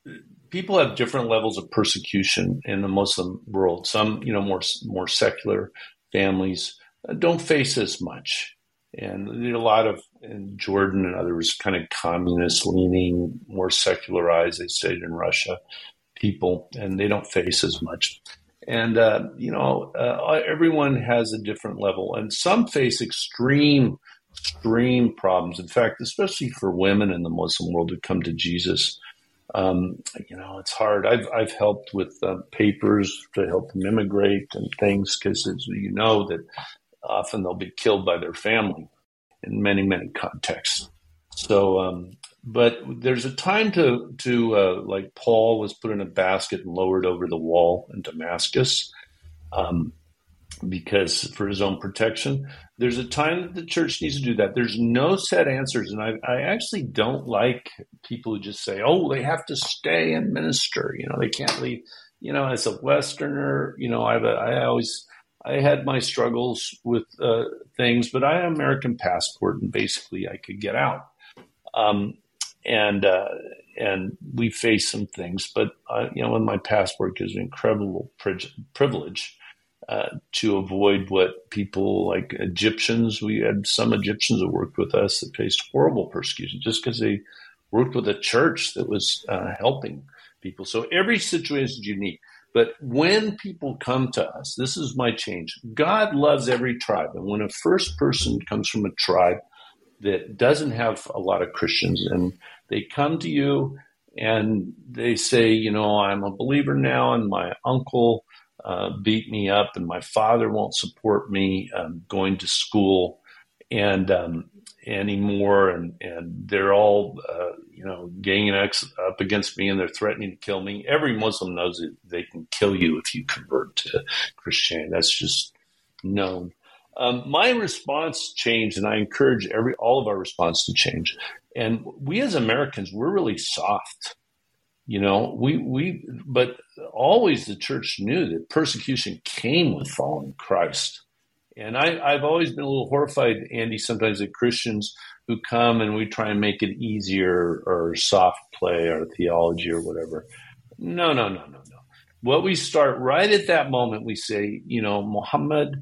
people have different levels of persecution in the Muslim world. Some, you know, more more secular families uh, don't face as much. And there are a lot of, in Jordan and others, kind of communist leaning, more secularized, they stayed in Russia, people, and they don't face as much. And, uh, you know, uh, everyone has a different level, and some face extreme, extreme problems. In fact, especially for women in the Muslim world who come to Jesus, um, you know, it's hard. I've I've helped with uh, papers to help them immigrate and things, because you know that often they'll be killed by their family in many, many contexts. So, um, but there's a time to, to uh, like Paul was put in a basket and lowered over the wall in Damascus um, because for his own protection. There's a time that the church needs to do that. There's no set answers. And I, I actually don't like people who just say, oh, they have to stay and minister. You know, they can't leave. You know, as a Westerner, you know, I've a, I always, I had my struggles with uh, things, but I had an American passport and basically I could get out. Um, and uh, and we face some things, but uh, you know, when my passport gives me incredible pri- privilege uh, to avoid what people like Egyptians. We had some Egyptians that worked with us that faced horrible persecution just because they worked with a church that was uh, helping people. So every situation is unique. But when people come to us, this is my change. God loves every tribe, and when a first person comes from a tribe that doesn't have a lot of Christians, and they come to you and they say, you know, I'm a believer now, and my uncle uh, beat me up, and my father won't support me um, going to school and um, anymore, and and they're all, uh, you know, ganging up against me, and they're threatening to kill me. Every Muslim knows that they can kill you if you convert to Christianity. That's just known. Um, my response changed, and I encourage every all of our response to change. And we as Americans, we're really soft, you know. We we, but always the church knew that persecution came with following Christ. And I, I've always been a little horrified, Andy, sometimes at Christians who come and we try and make it easier or soft play our theology or whatever. No, no, no, no, no. What we start right at that moment, we say, you know, Muhammad,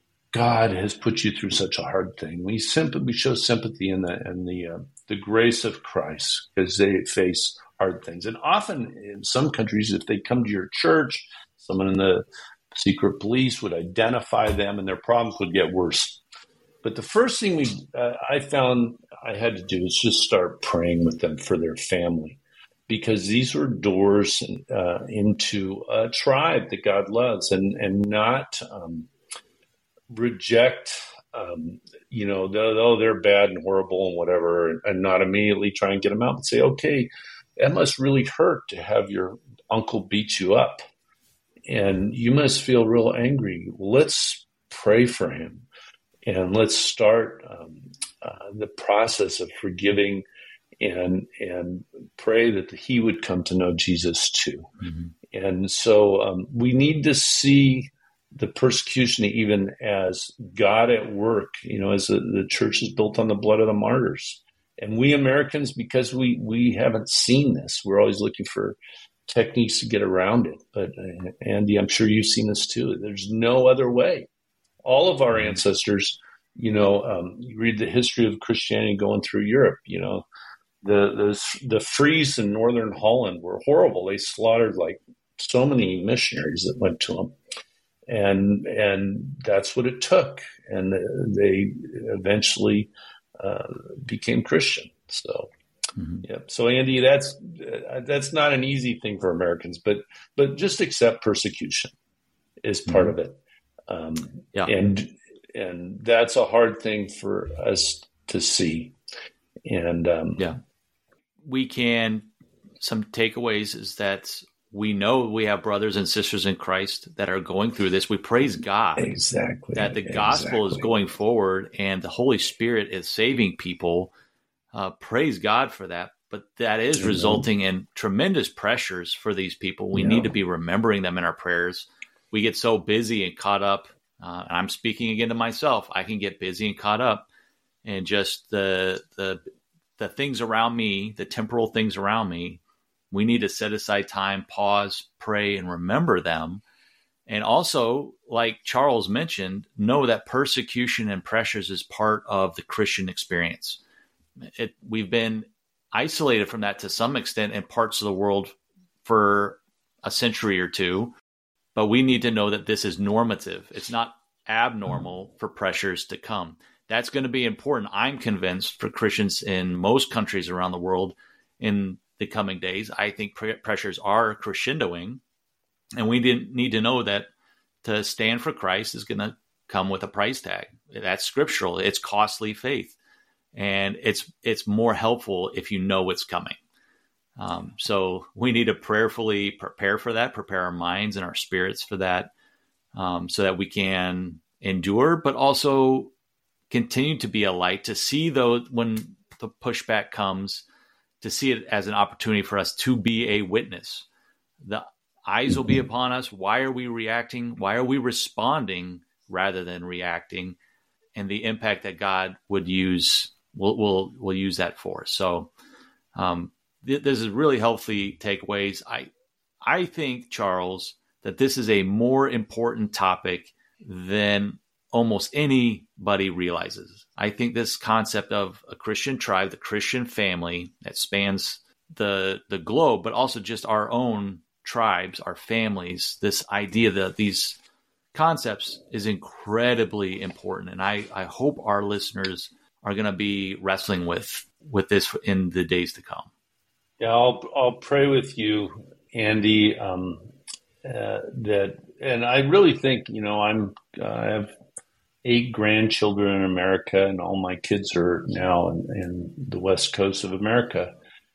God has put you through such a hard thing. We simply we show sympathy in the in the uh, the grace of Christ because they face hard things. And often in some countries, if they come to your church, someone in the secret police would identify them, and their problems would get worse. But the first thing we uh, I found I had to do is just start praying with them for their family, because these were doors uh, into a tribe that God loves, and and not. Um, reject, um, you know, the, oh, they're bad and horrible and whatever, and, and not immediately try and get them out, but say, okay, that must really hurt to have your uncle beat you up. And you must feel real angry. Let's pray for him. And let's start um, uh, the process of forgiving and and pray that he would come to know Jesus too. Mm-hmm. And so um, we need to see the persecution even as God at work, you know, as the, the church is built on the blood of the martyrs. And we Americans, because we, we haven't seen this, we're always looking for techniques to get around it. But uh, Andy, I'm sure you've seen this too. There's no other way. All of our ancestors, you know, um, you read the history of Christianity going through Europe, you know, the, the, the Fries in northern Holland were horrible. They slaughtered like so many missionaries that went to them. And, and that's what it took. And they eventually uh, became Christian. So, mm-hmm. yeah. So Andy, that's, uh, that's not an easy thing for Americans, but, but just accept persecution is part mm-hmm. of it. Um, yeah. And, and that's a hard thing for us to see. And, um, yeah, we can, some takeaways is that we know we have brothers and sisters in Christ that are going through this. We praise God exactly that the gospel exactly. is going forward and the Holy Spirit is saving people. Uh, praise God for that. But that is Amen. Resulting in tremendous pressures for these people. We yeah. need to be remembering them in our prayers. We get so busy and caught up. Uh, and I'm speaking again to myself. I can get busy and caught up in just the the the things around me, the temporal things around me. We need to set aside time, pause, pray, and remember them. And also, like Charles mentioned, know that persecution and pressures is part of the Christian experience. It, we've been isolated from that to some extent in parts of the world for a century or two. But we need to know that this is normative. It's not abnormal for pressures to come. That's going to be important, I'm convinced, for Christians in most countries around the world in the coming days. I think pre- pressures are crescendoing, and we didn't need to know that to stand for Christ is going to come with a price tag. That's scriptural. It's costly faith, and it's it's more helpful if you know it's coming. Um, so we need to prayerfully prepare for that, prepare our minds and our spirits for that, um, so that we can endure, but also continue to be a light, to see those when the pushback comes, to see it as an opportunity for us to be a witness. The eyes will be upon us. Why are we reacting? Why are we responding rather than reacting? And the impact that God would use, will will will use that for us. So, um, this is really healthy takeaways. I, I think, Charles, that this is a more important topic than almost anybody realizes. I think this concept of a Christian tribe, the Christian family that spans the the globe, but also just our own tribes, our families, this idea that these concepts is incredibly important. And I, I hope our listeners are going to be wrestling with, with this in the days to come. Yeah, I'll I'll pray with you, Andy. Um, uh, that, and I really think, you know, I'm uh, I have eight grandchildren in America, and all my kids are now in, in the West Coast of America,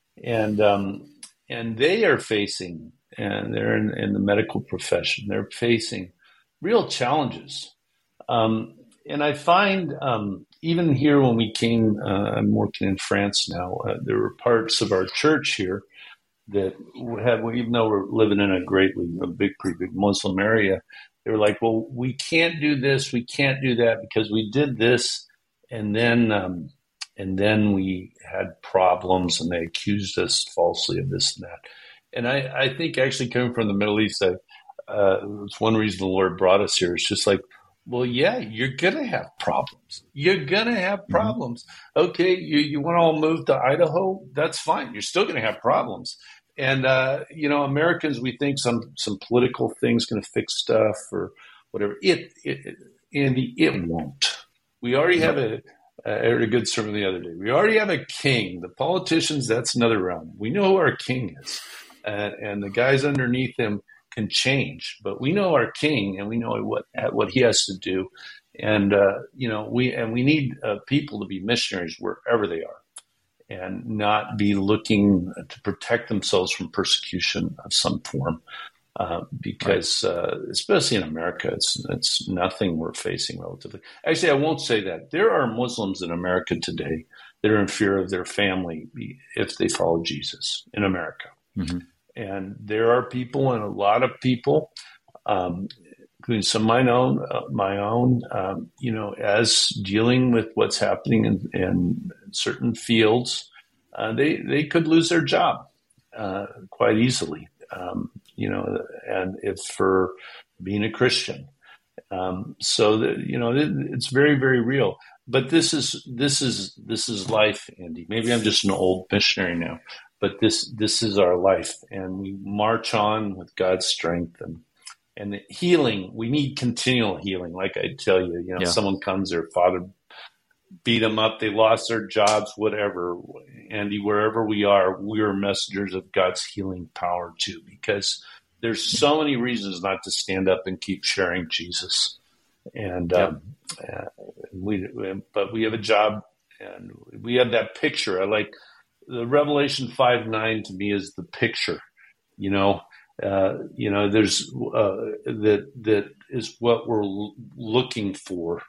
and um, and they are facing, and they're in, in the medical profession. They're facing real challenges, um, and I find. Um, Even here when we came, uh, I'm working in France now, uh, there were parts of our church here that had, even though we're living in a greatly, a big, pretty big Muslim area, they were like, well, we can't do this, we can't do that because we did this, and then um, and then we had problems, and they accused us falsely of this and that. And I, I think actually coming from the Middle East, I, uh, it's one reason the Lord brought us here. It's just like, well, yeah, you're going to have problems. You're going to have problems. Mm-hmm. Okay, you, you want to all move to Idaho? That's fine. You're still going to have problems. And, uh, you know, Americans, we think some some political thing's going to fix stuff or whatever. It, it, Andy, it won't. We already have a, I heard a good sermon the other day. We already have a king. The politicians, that's another realm. We know who our king is. Uh, and the guys underneath him can change, but we know our king and we know what what he has to do. And, uh, you know, we, and we need uh, people to be missionaries wherever they are and not be looking to protect themselves from persecution of some form. Uh, because, uh, especially in America, it's, it's nothing we're facing relatively. Actually, I won't say that. There are Muslims in America today that are in fear of their family if they follow Jesus in America. Mm-hmm. And there are people, and a lot of people, um, including some of my own, uh, my own, um, you know, as dealing with what's happening in, in certain fields, uh, they they could lose their job uh, quite easily, um, you know, and if for being a Christian. Um, so that, you know, it, it's very, very real. But this is this is this is life, Andy. Maybe I'm just an old missionary now, but this this is our life, and we march on with God's strength and. And the healing, we need continual healing. Like I tell you, you know, yeah. someone comes, their father beat them up, they lost their jobs, whatever. Andy, wherever we are, we are messengers of God's healing power too, because there's so many reasons not to stand up and keep sharing Jesus. And yep. um, uh, we, but we have a job, and we have that picture. I like the Revelation five nine to me is the picture, you know. Uh, you know, there's uh, that that is what we're l- looking for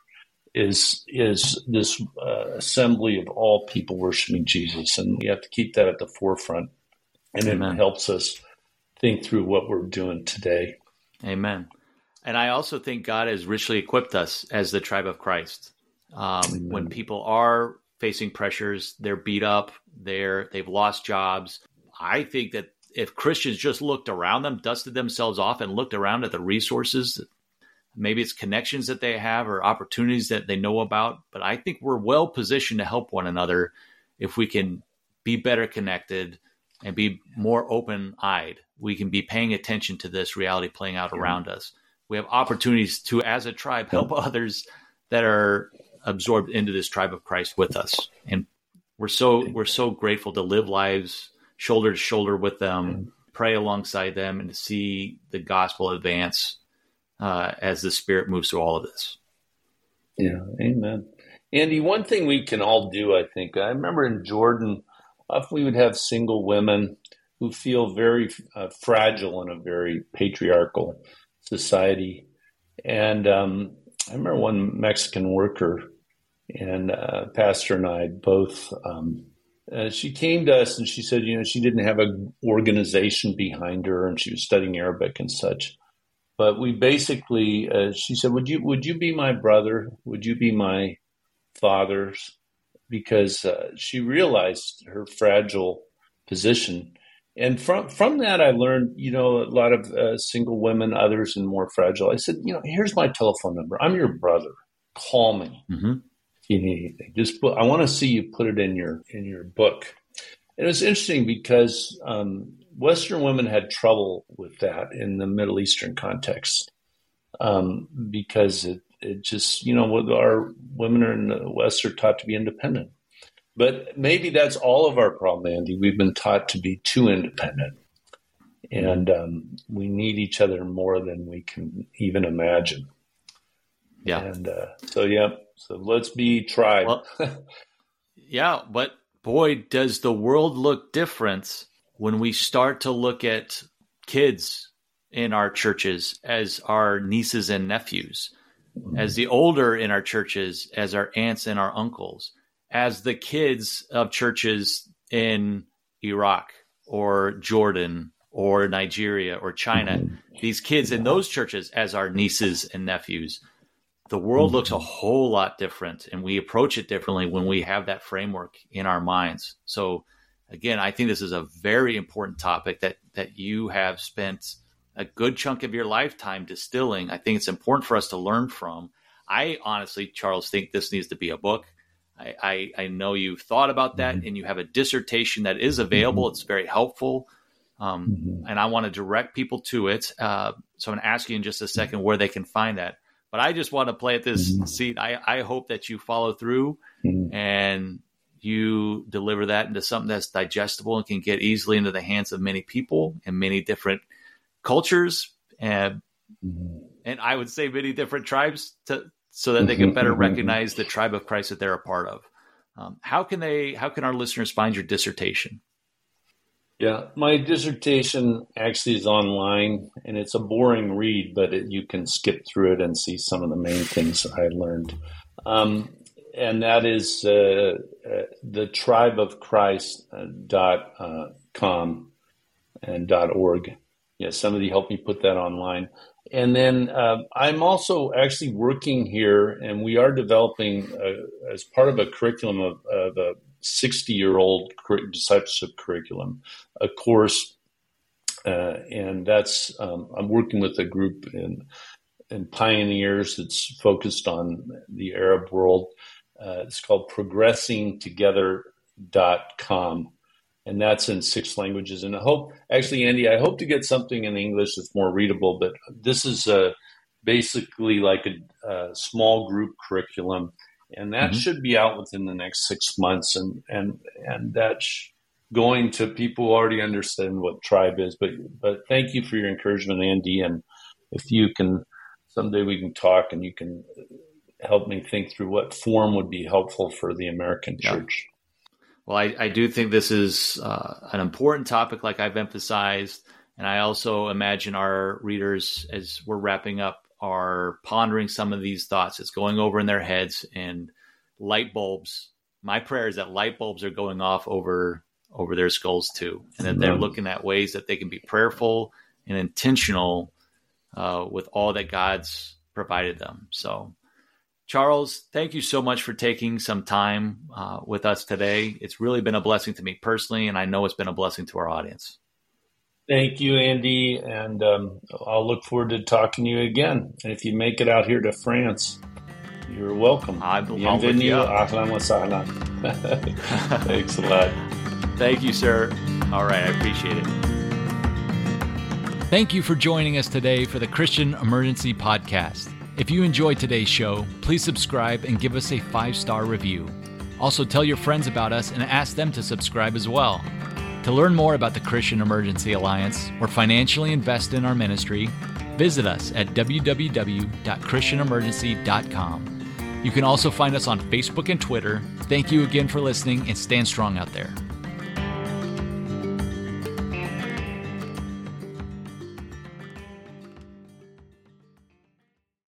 is is this uh, assembly of all people worshiping Jesus, and we have to keep that at the forefront, and Amen. It helps us think through what we're doing today. Amen. And I also think God has richly equipped us as the tribe of Christ. Um, when people are facing pressures, they're beat up, they're they've lost jobs. I think that if Christians just looked around them, dusted themselves off and looked around at the resources, maybe it's connections that they have or opportunities that they know about, but I think we're well positioned to help one another if we can be better connected and be more open-eyed. We can be paying attention to this reality playing out around us. We have opportunities to, as a tribe, help others that are absorbed into this tribe of Christ with us. And we're so we're so grateful to live lives shoulder to shoulder with them, pray alongside them, and to see the gospel advance uh, as the Spirit moves through all of this. Yeah, amen. Andy, one thing we can all do, I think, I remember in Jordan, often we would have single women who feel very uh, fragile in a very patriarchal society. And um, I remember one Mexican worker and uh, pastor and I both um, Uh, she came to us and she said, you know, she didn't have an organization behind her and she was studying Arabic and such. But we basically, uh, she said, would you would you be my brother? Would you be my father's? Because uh, she realized her fragile position. And from, from that, I learned, you know, a lot of uh, single women, others and more fragile. I said, you know, here's my telephone number. I'm your brother. Call me. Mm-hmm. You need anything. Just put, I want to see you put it in your in your book. And it's interesting because um, Western women had trouble with that in the Middle Eastern context um, because it, it just, you know, our women are in the West are taught to be independent. But maybe that's all of our problem, Andy. We've been taught to be too independent. And um, we need each other more than we can even imagine. Yeah. And uh, so, yeah. So let's be tribe. Well, yeah, but boy, does the world look different when we start to look at kids in our churches as our nieces and nephews, as the older in our churches, as our aunts and our uncles, as the kids of churches in Iraq or Jordan or Nigeria or China, these kids in those churches as our nieces and nephews. The world looks a whole lot different, and we approach it differently when we have that framework in our minds. So, again, I think this is a very important topic that that you have spent a good chunk of your lifetime distilling. I think it's important for us to learn from. I honestly, Charles, think this needs to be a book. I, I, I know you've thought about that, mm-hmm. and you have a dissertation that is available. Mm-hmm. It's very helpful, um, mm-hmm. and I want to direct people to it. Uh, so I'm going to ask you in just a second where they can find that. But I just want to play at this mm-hmm. seat. I, I hope that you follow through mm-hmm. and you deliver that into something that's digestible and can get easily into the hands of many people and many different cultures and mm-hmm. and I would say many different tribes to so that they can better recognize the tribe of Christ that they're a part of. Um, how can they, how can our listeners find your dissertation? Yeah, my dissertation actually is online, and it's a boring read, but it, you can skip through it and see some of the main things I learned. Um, and that is uh, uh, the tribe of Christ dot com and .org. Yeah, somebody helped me put that online. And then uh, I'm also actually working here, and we are developing, uh, as part of a curriculum of, of a sixty-year-old discipleship curriculum, a course, uh, and that's um, I'm working with a group in, in Pioneers that's focused on the Arab world. Uh, it's called progressing together dot com. And that's in six languages. And I hope, actually, Andy, I hope to get something in English that's more readable. But this is uh, basically like a, a small group curriculum, and that mm-hmm. should be out within the next six months. And and and that's going to people who already understand what tribe is. But but thank you for your encouragement, Andy. And if you can, someday we can talk, and you can help me think through what form would be helpful for the American yeah. church. Well, I, I do think this is uh, an important topic, like I've emphasized. And I also imagine our readers, as we're wrapping up, are pondering some of these thoughts. It's going over in their heads, and light bulbs. My prayer is that light bulbs are going off over, over their skulls too. And that they're looking at ways that they can be prayerful and intentional uh, with all that God's provided them. So, Charles, thank you so much for taking some time uh, with us today. It's really been a blessing to me personally, and I know it's been a blessing to our audience. Thank you, Andy, and um, I'll look forward to talking to you again. And if you make it out here to France, you're welcome. I Bienvenue, ahlan wa sahlan. Thanks a lot. Thank you, sir. All right, I appreciate it. Thank you for joining us today for the Christian Emergency Podcast. If you enjoyed today's show, please subscribe and give us a five-star review. Also, tell your friends about us and ask them to subscribe as well. To learn more about the Christian Emergency Alliance or financially invest in our ministry, visit us at w w w dot christian emergency dot com. You can also find us on Facebook and Twitter. Thank you again for listening, and stand strong out there.